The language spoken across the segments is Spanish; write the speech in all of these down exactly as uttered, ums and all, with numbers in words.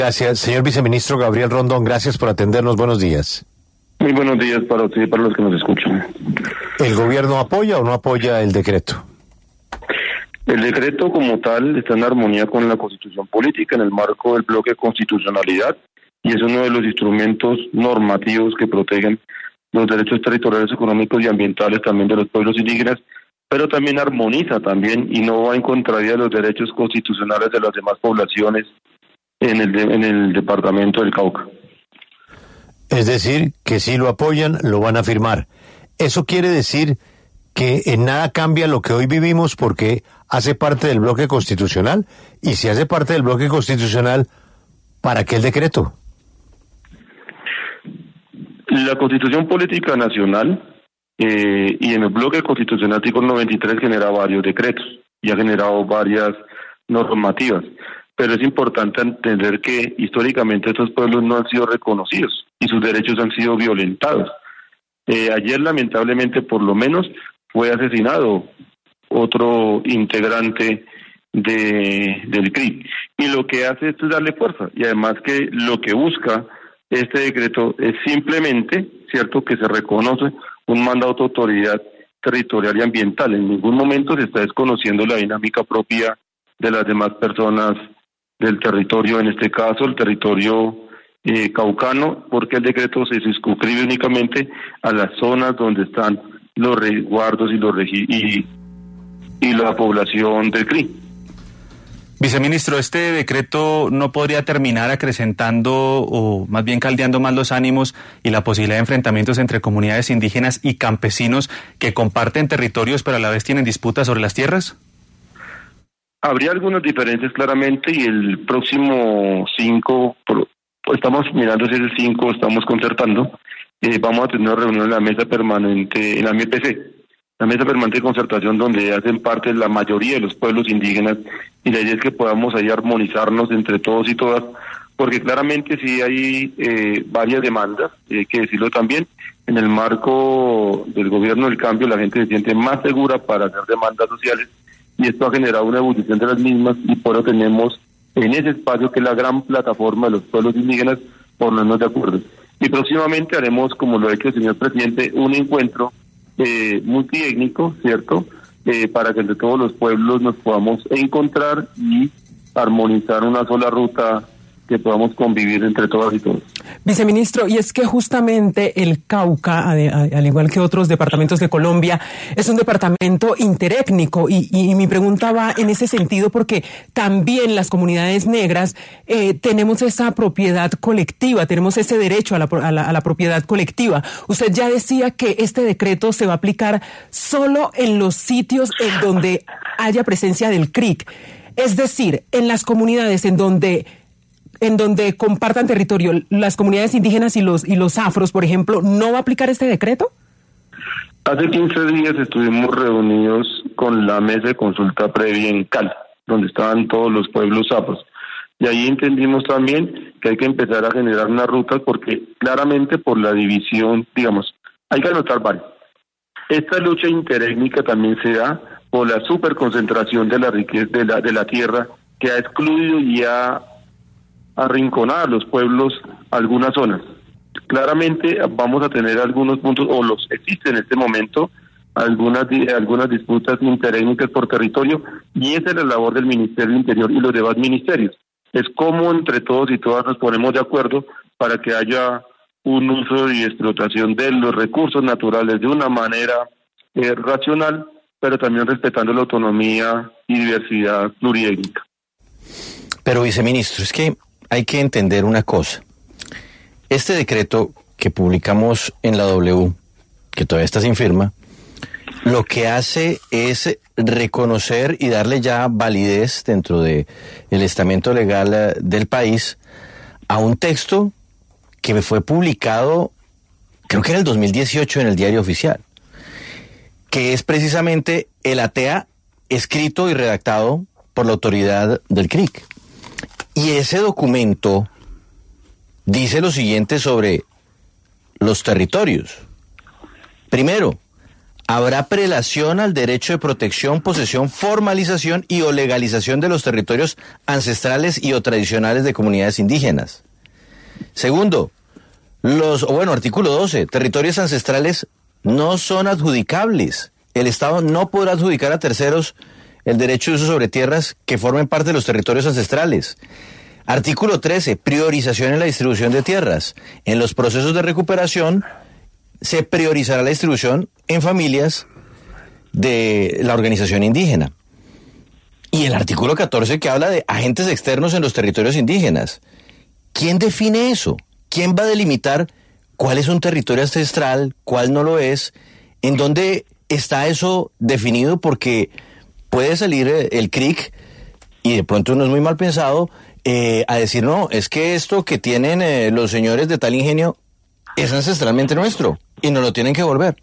Gracias, señor viceministro Gabriel Rondón, gracias por atendernos, buenos días. Muy buenos días para usted y para los que nos escuchan. ¿El gobierno apoya o no apoya el decreto? El decreto como tal está en armonía con la Constitución Política en el marco del bloque de constitucionalidad y es uno de los instrumentos normativos que protegen los derechos territoriales, económicos y ambientales también de los pueblos indígenas, pero también armoniza también y no va en contravía de los derechos constitucionales de las demás poblaciones en el, de, en el departamento del Cauca. Es decir, que si lo apoyan, lo van a firmar. Eso quiere decir que en nada cambia lo que hoy vivimos porque hace parte del bloque constitucional, y si hace parte del bloque constitucional, ¿para qué el decreto? La Constitución Política Nacional eh, y en el bloque constitucional artículo noventa y tres genera varios decretos y ha generado varias normativas, pero es importante entender que históricamente estos pueblos no han sido reconocidos y sus derechos han sido violentados. Eh, ayer lamentablemente por lo menos fue asesinado otro integrante de del C R I y lo que hace esto es darle fuerza y además que lo que busca este decreto es simplemente, cierto, que se reconoce un mandato de autoridad territorial y ambiental. En ningún momento se está desconociendo la dinámica propia de las demás personas del territorio, en este caso el territorio eh, caucano, porque el decreto se circunscribe únicamente a las zonas donde están los resguardos y los regi- y, y la población del C R I. Viceministro, ¿este decreto no podría terminar acrecentando o más bien caldeando más los ánimos y la posibilidad de enfrentamientos entre comunidades indígenas y campesinos que comparten territorios pero a la vez tienen disputas sobre las tierras? Habría algunas diferencias claramente y el próximo cinco, estamos mirando si es el cinco, estamos concertando, eh, vamos a tener una reunión en la mesa permanente, en la M P C, la mesa permanente de concertación donde hacen parte la mayoría de los pueblos indígenas y la idea es que podamos ahí armonizarnos entre todos y todas, porque claramente sí hay eh, varias demandas, hay eh, que decirlo también, en el marco del gobierno del cambio la gente se siente más segura para hacer demandas sociales y esto ha generado una evolución de las mismas y por eso tenemos en ese espacio que es la gran plataforma de los pueblos indígenas ponernos de acuerdo. Y próximamente haremos, como lo ha hecho el señor presidente, un encuentro eh, multiétnico, ¿cierto?, eh, para que entre todos los pueblos nos podamos encontrar y armonizar una sola ruta que podamos convivir entre todas y todos. Viceministro, y es que justamente el Cauca, al igual que otros departamentos de Colombia, es un departamento interétnico y, y mi pregunta va en ese sentido porque también las comunidades negras eh, tenemos esa propiedad colectiva, tenemos ese derecho a la, a, la, a la propiedad colectiva. Usted ya decía que este decreto se va a aplicar solo en los sitios en donde haya presencia del C R I C, es decir, en las comunidades en donde en donde compartan territorio, las comunidades indígenas y los y los afros, por ejemplo, ¿no va a aplicar este decreto? Hace quince días estuvimos reunidos con la mesa de consulta previa en Cali, donde estaban todos los pueblos afros. Y ahí entendimos también que hay que empezar a generar una ruta porque claramente por la división, digamos, hay que anotar varios. Esta lucha interétnica también se da por la superconcentración de la riqueza de la, de la tierra que ha excluido y ha arrinconar a los pueblos algunas zonas. Claramente vamos a tener algunos puntos, o los existen en este momento, algunas algunas disputas interétnicas por territorio, y esa es la labor del Ministerio del Interior y los demás ministerios. Es cómo entre todos y todas nos ponemos de acuerdo para que haya un uso y explotación de los recursos naturales de una manera eh, racional, pero también respetando la autonomía y diversidad pluriétnica. Pero, viceministro, es que hay que entender una cosa. Este decreto que publicamos en la W, que todavía está sin firma, lo que hace es reconocer y darle ya validez dentro de el estamento legal del país a un texto que fue publicado, creo que en el dos mil dieciocho en el Diario Oficial, que es precisamente el A T A escrito y redactado por la autoridad del C R I C. Y ese documento dice lo siguiente sobre los territorios. Primero, habrá prelación al derecho de protección, posesión, formalización y o legalización de los territorios ancestrales y o tradicionales de comunidades indígenas. Segundo, los, o bueno, artículo doce, territorios ancestrales no son adjudicables. El Estado no podrá adjudicar a terceros el derecho de uso sobre tierras que formen parte de los territorios ancestrales. Artículo trece, priorización en la distribución de tierras. En los procesos de recuperación se priorizará la distribución en familias de la organización indígena. Y el artículo catorce que habla de agentes externos en los territorios indígenas. ¿Quién define eso? ¿Quién va a delimitar cuál es un territorio ancestral, cuál no lo es? ¿En dónde está eso definido? Porque puede salir el C R I C, y de pronto uno es muy mal pensado, eh, a decir, no, es que esto que tienen eh, los señores de tal ingenio es ancestralmente nuestro, y nos lo tienen que volver.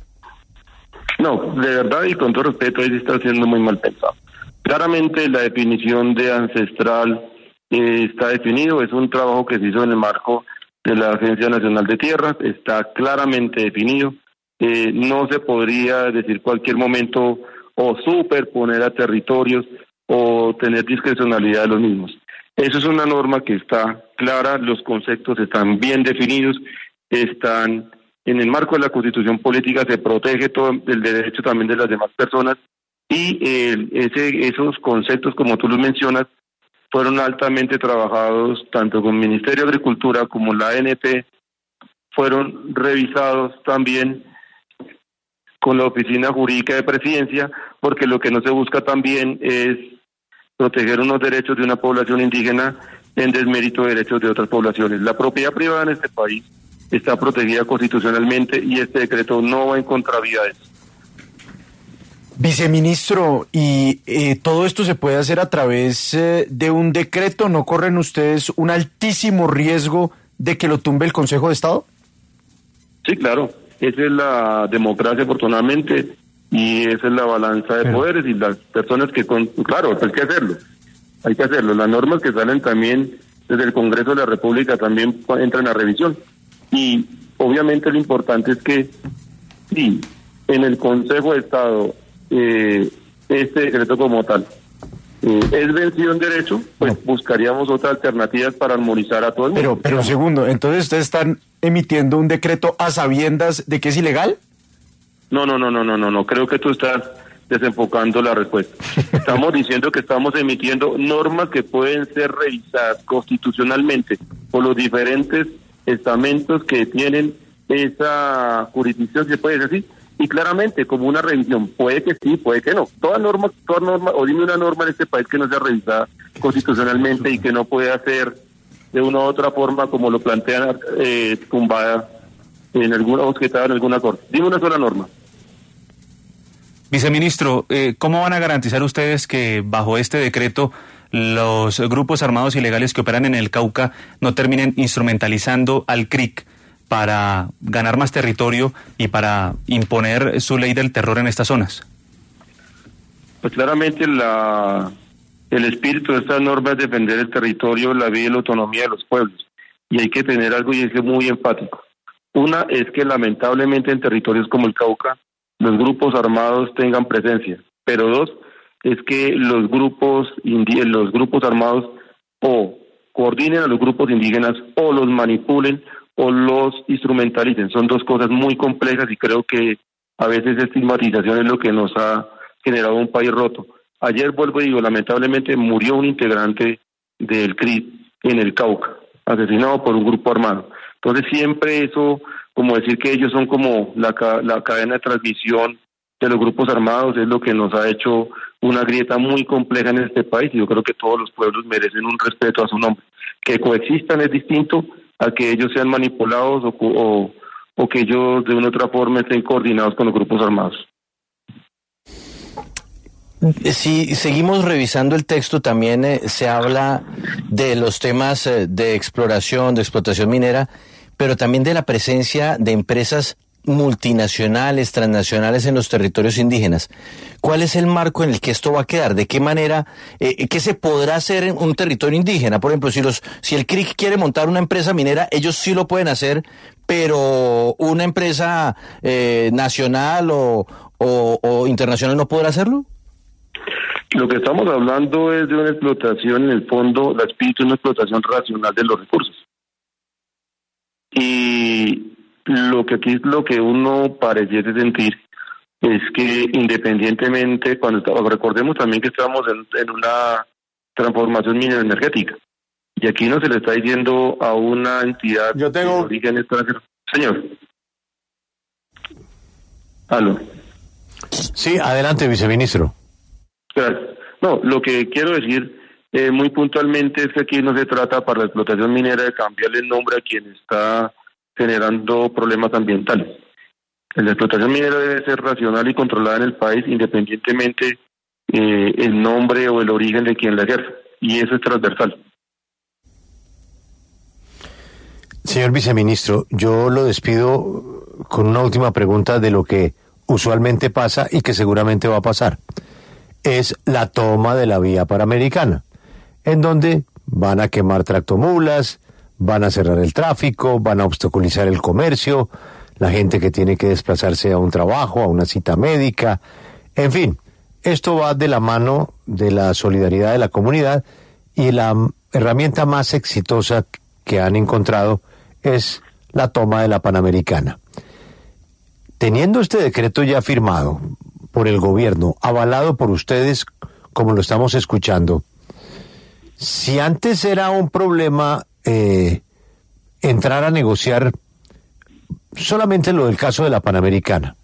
No, de verdad y con todo respeto, ahí está siendo muy mal pensado. Claramente la definición de ancestral eh, está definido, es un trabajo que se hizo en el marco de la Agencia Nacional de Tierras, está claramente definido, eh, no se podría decir cualquier momento o superponer a territorios o tener discrecionalidad de los mismos. Eso es una norma que está clara, los conceptos están bien definidos, están en el marco de la Constitución Política, se protege todo el derecho también de las demás personas y eh, ese, esos conceptos, como tú los mencionas, fueron altamente trabajados tanto con el Ministerio de Agricultura como la A N P, fueron revisados también con la Oficina Jurídica de Presidencia, porque lo que no se busca también es proteger unos derechos de una población indígena en desmérito de derechos de otras poblaciones. La propiedad privada en este país está protegida constitucionalmente y este decreto no va en contravía de eso. Viceministro, ¿y eh, todo esto se puede hacer a través eh, de un decreto? ¿No corren ustedes un altísimo riesgo de que lo tumbe el Consejo de Estado? Sí, claro. Esa es la democracia, afortunadamente, y esa es la balanza de Pero... poderes y las personas que... Con... Claro, hay que hacerlo. Hay que hacerlo. Las normas que salen también desde el Congreso de la República también entran a revisión. Y obviamente lo importante es que sí, en el Consejo de Estado eh, este decreto como tal eh, es vencido en derecho, pues no. buscaríamos otras alternativas para armonizar a todo el mundo. Pero, pero un segundo, entonces ustedes están emitiendo un decreto a sabiendas de que es ilegal. No, no, no, no, no, no, no. Creo que tú estás desenfocando la respuesta. Estamos diciendo que estamos emitiendo normas que pueden ser revisadas constitucionalmente por los diferentes estamentos que tienen esa jurisdicción, se puede decir, y claramente como una revisión, puede que sí, puede que no. Toda norma, toda norma, o dime una norma en este país que no sea revisada constitucionalmente y que no pueda ser de una u otra forma como lo plantean eh, tumbada en alguna objetada en alguna corte. Dime una sola norma. Viceministro, eh, ¿cómo van a garantizar ustedes que bajo este decreto los grupos armados ilegales que operan en el Cauca no terminen instrumentalizando al C R I C para ganar más territorio y para imponer su ley del terror en estas zonas? Pues claramente la el espíritu de estas normas es defender el territorio, la vida y la autonomía de los pueblos. Y hay que tener algo y es muy enfático. Una es que lamentablemente en territorios como el Cauca los grupos armados tengan presencia, pero dos es que los grupos indi- los grupos armados o coordinen a los grupos indígenas o los manipulen o los instrumentalicen. Son dos cosas muy complejas y creo que a veces estigmatización es lo que nos ha generado un país roto. Ayer, vuelvo y digo, lamentablemente murió un integrante del C R I C en el Cauca, asesinado por un grupo armado. Entonces siempre eso, como decir que ellos son como la, la cadena de transmisión de los grupos armados, es lo que nos ha hecho una grieta muy compleja en este país, y yo creo que todos los pueblos merecen un respeto a su nombre. Que coexistan es distinto a que ellos sean manipulados o, o, o que ellos de una u otra forma estén coordinados con los grupos armados. Si seguimos revisando el texto, también eh, se habla de los temas eh, de exploración, de explotación minera, pero también de la presencia de empresas multinacionales, transnacionales en los territorios indígenas. ¿Cuál es el marco en el que esto va a quedar? ¿De qué manera, eh, qué se podrá hacer en un territorio indígena? Por ejemplo, si los, si el C R I C quiere montar una empresa minera, ellos sí lo pueden hacer, pero una empresa eh, nacional o, o, o internacional no podrá hacerlo. Lo que estamos hablando es de una explotación, en el fondo, la espíritu es una explotación racional de los recursos. Y lo que aquí es lo que uno pareciese sentir es que independientemente, cuando estamos, recordemos también que estamos en, en una transformación minera energética, y aquí no se le está diciendo a una entidad Yo tengo... de origen extranjero. Señor. Aló. Sí, adelante, viceministro. Gracias. No, lo que quiero decir eh, muy puntualmente es que aquí no se trata para la explotación minera de cambiarle el nombre a quien está generando problemas ambientales. La explotación minera debe ser racional y controlada en el país independientemente eh, el nombre o el origen de quien la ejerce, y eso es transversal. Señor viceministro, yo lo despido con una última pregunta de lo que usualmente pasa y que seguramente va a pasar. Es la toma de la vía panamericana, en donde van a quemar tractomulas, van a cerrar el tráfico, van a obstaculizar el comercio, la gente que tiene que desplazarse a un trabajo, a una cita médica, en fin, esto va de la mano de la solidaridad de la comunidad, y la herramienta más exitosa que han encontrado es la toma de la Panamericana. Teniendo este decreto ya firmado por el gobierno, avalado por ustedes, como lo estamos escuchando, si antes era un problema eh, entrar a negociar solamente lo del caso de la Panamericana,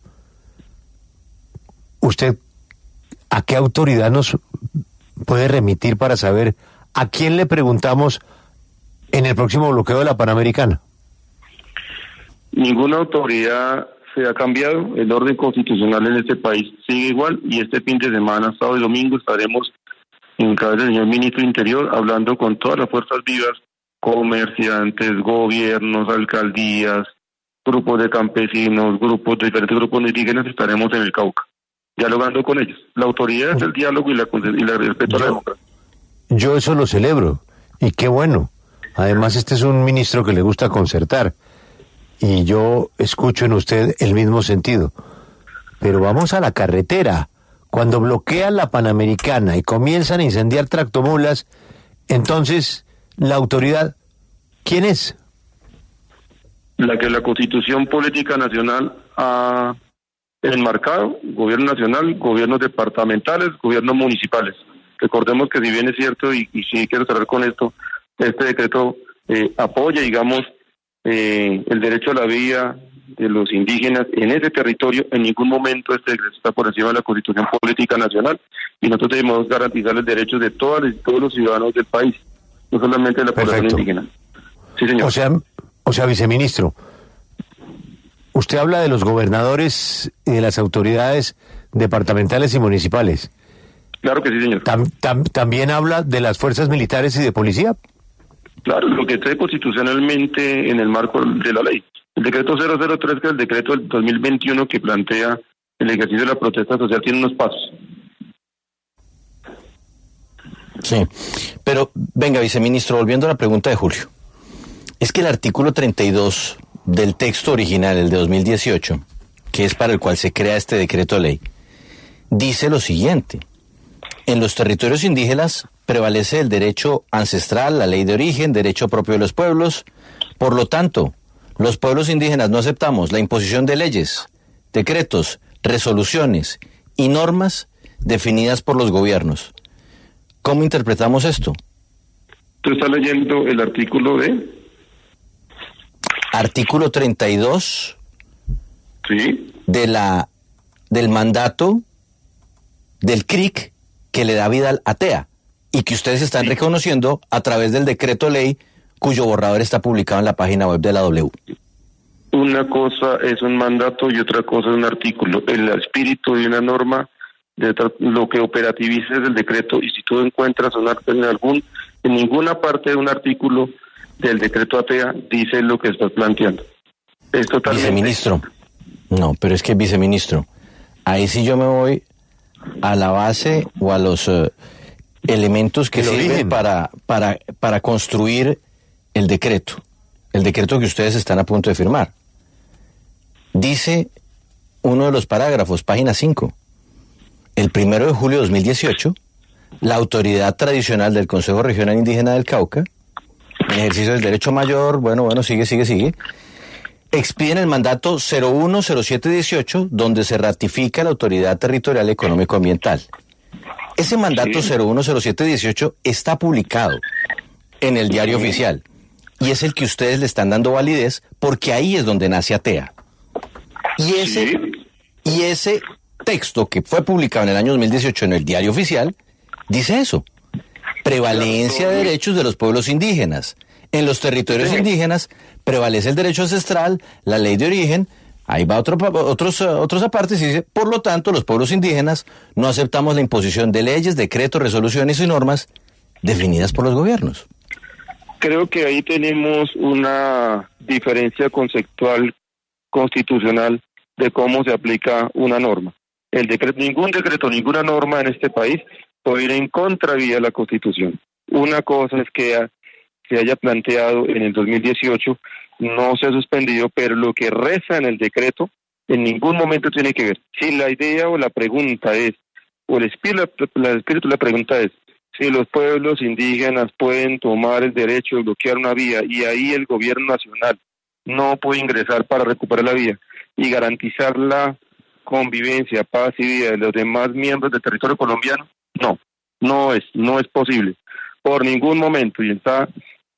¿usted a qué autoridad nos puede remitir para saber a quién le preguntamos en el próximo bloqueo de la Panamericana? Ninguna autoridad se ha cambiado, el orden constitucional en este país sigue igual, y este fin de semana, sábado y domingo, estaremos en cabeza del señor ministro de Interior hablando con todas las fuerzas vivas, comerciantes, gobiernos, alcaldías, grupos de campesinos, grupos de diferentes grupos indígenas. Estaremos en el Cauca dialogando con ellos. La autoridad es el diálogo y la, y la respeto a la democracia. Yo eso lo celebro, y qué bueno. Además, este es un ministro que le gusta concertar, y yo escucho en usted el mismo sentido. Pero vamos a la carretera. Cuando bloquean la Panamericana y comienzan a incendiar tractomulas, entonces, la autoridad, ¿quién es? La que la Constitución Política Nacional ha enmarcado: gobierno nacional, gobiernos departamentales, gobiernos municipales. Recordemos que, si bien es cierto, y, y sí quiero cerrar con esto, este decreto eh, apoya, digamos, eh, el derecho a la vida de los indígenas en ese territorio. En ningún momento este decreto está por encima de la Constitución Política Nacional, y nosotros debemos garantizar los derechos de todas, de todos los ciudadanos del país, no solamente de la población Perfecto. indígena. Sí, señor. O sea, o sea, viceministro, usted habla de los gobernadores y de las autoridades departamentales y municipales. Claro que sí, señor. Tam, tam, ¿También habla de las fuerzas militares y de policía? Claro, lo que esté constitucionalmente en el marco de la ley. El decreto cero cero tres, que es el decreto del dos mil veintiuno que plantea el ejercicio de la protesta social, tiene unos pasos. Sí, pero venga, viceministro, volviendo a la pregunta de Julio. Es que el artículo treinta y dos del texto original, el de dos mil dieciocho, que es para el cual se crea este decreto ley, dice lo siguiente: en los territorios indígenas prevalece el derecho ancestral, la ley de origen, derecho propio de los pueblos. Por lo tanto, los pueblos indígenas no aceptamos la imposición de leyes, decretos, resoluciones y normas definidas por los gobiernos. ¿Cómo interpretamos esto? ¿Tú estás leyendo el artículo de...? Artículo treinta y dos Sí. de la, del mandato del C R I C que le da vida al A T E A, y que ustedes están Sí. reconociendo a través del decreto ley cuyo borrador está publicado en la página web de la W. Una cosa es un mandato y otra cosa es un artículo. El espíritu de una norma, de otra, lo que operativiza es el decreto, y si tú encuentras un, en algún en ninguna parte de un artículo del decreto A T E A dice lo que estás planteando. Es totalmente... Viceministro, No, pero es que, viceministro, ahí sí yo me voy a la base o a los uh, elementos que El sirven origen. para, para, para construir el decreto, el decreto que ustedes están a punto de firmar. Dice uno de los parágrafos, página cinco, el primero de julio de dos mil dieciocho, la autoridad tradicional del Consejo Regional Indígena del Cauca, en ejercicio del derecho mayor, bueno, bueno, sigue, sigue, sigue, expiden el mandato cero uno cero siete dieciocho, donde se ratifica la Autoridad Territorial Económico-Ambiental. Ese mandato cero uno cero siete dieciocho está publicado en el diario oficial y es el que ustedes le están dando validez porque ahí es donde nace ATEA. Y ese, y ese texto que fue publicado en el año dos mil dieciocho en el diario oficial dice eso: prevalencia de derechos de los pueblos indígenas. En los territorios indígenas prevalece el derecho ancestral, la ley de origen. Ahí va otro, otros, otros apartes y dice, por lo tanto, los pueblos indígenas no aceptamos la imposición de leyes, decretos, resoluciones y normas definidas por los gobiernos. Creo que ahí tenemos una diferencia conceptual constitucional de cómo se aplica una norma. El decreto, ningún decreto, ninguna norma en este país puede ir en contravía de la Constitución. Una cosa es que se haya planteado en el dos mil dieciocho, no se ha suspendido, pero lo que reza en el decreto en ningún momento tiene que ver. Si la idea o la pregunta es, o el espíritu, el espíritu de la pregunta es, si los pueblos indígenas pueden tomar el derecho de bloquear una vía y ahí el gobierno nacional no puede ingresar para recuperar la vía y garantizar la convivencia, paz y vida de los demás miembros del territorio colombiano, no, no es, no es posible. Por ningún momento, y está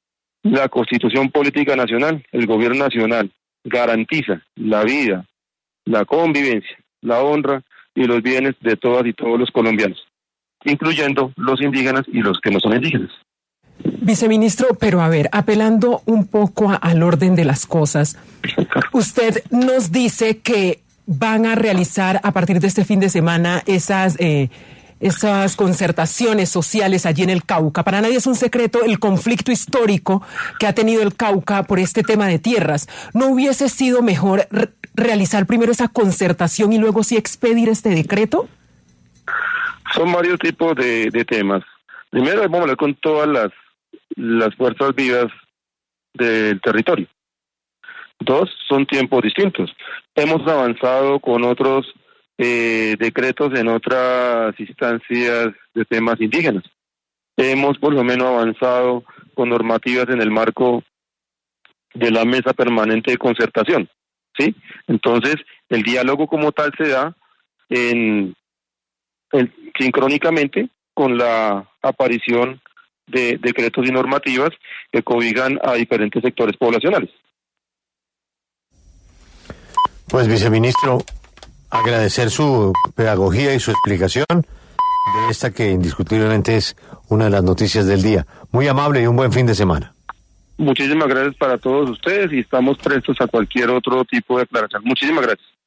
la Constitución Política Nacional, el gobierno nacional garantiza la vida, la convivencia, la honra y los bienes de todas y todos los colombianos, incluyendo los indígenas y los que no son indígenas. Viceministro, pero a ver, apelando un poco a, al orden de las cosas, usted nos dice que van a realizar a partir de este fin de semana esas... Eh, esas concertaciones sociales allí en el Cauca. Para nadie es un secreto el conflicto histórico que ha tenido el Cauca por este tema de tierras. ¿No hubiese sido mejor re- realizar primero esa concertación y luego sí expedir este decreto? Son varios tipos de, de temas. Primero vamos a hablar con todas las, las fuerzas vivas del territorio. Dos, son tiempos distintos. Hemos avanzado con otros Eh, decretos en otras instancias de temas indígenas. Hemos por lo menos avanzado con normativas en el marco de la mesa permanente de concertación, ¿sí? Entonces, el diálogo como tal se da en, en sincrónicamente con la aparición de decretos y normativas que cobijan a diferentes sectores poblacionales. Pues, viceministro, agradecer su pedagogía y su explicación de esta que indiscutiblemente es una de las noticias del día. Muy amable y un buen fin de semana. Muchísimas gracias para todos ustedes y estamos prestos a cualquier otro tipo de aclaración. Muchísimas gracias.